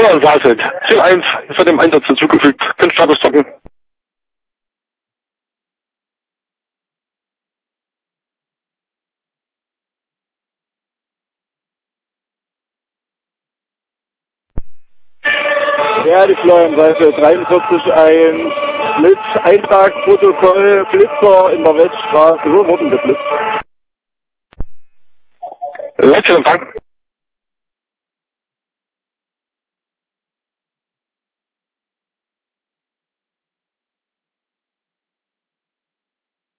Florian Saset, Ziel 1, ist dem Einsatz hinzugefügt. Können Status stoppen. Ja, die Florian-Seite 43.1, Blitz-Eintragsprotokoll, Blitzer in der Weststraße, wo wurden geblitzt? Letzter Empfang.